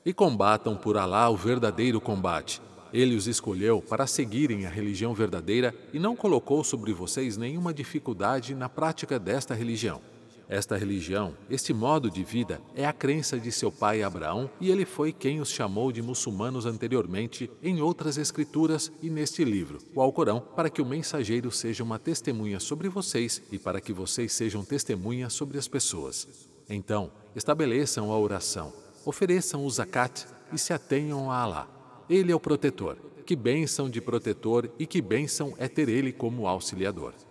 E combatam por Alá o verdadeiro combate. Ele os escolheu para seguirem a religião verdadeira e não colocou sobre vocês nenhuma dificuldade na prática desta religião. Esta religião, este modo de vida, é a crença de seu pai Abraão e ele foi quem os chamou de muçulmanos anteriormente em outras escrituras e neste livro, o Alcorão, para que o mensageiro seja uma testemunha sobre vocês e para que vocês sejam testemunhas sobre as pessoas. Então, estabeleçam a oração, ofereçam o zakat e se atenham a Alá. Ele é o protetor. Que bênção de protetor e que bênção é ter ele como auxiliador.